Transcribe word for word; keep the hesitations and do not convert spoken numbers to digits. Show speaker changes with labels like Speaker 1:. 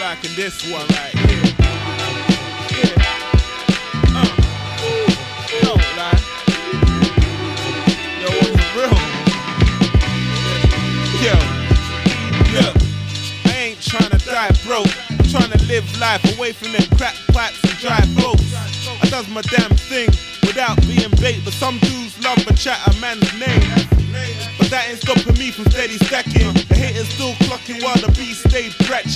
Speaker 1: liking this one right here. Yeah. Uh. Don't lie. Yo, what's real? Yo, look, I ain't tryna die broke. I'm tryna live life away from them crack pipes and dry boats. I does my damn thing without being bait, but some dudes love to chat a man's name. But that ain't stopping me from steady stacking. The haters still clocking while the beast stay bratched.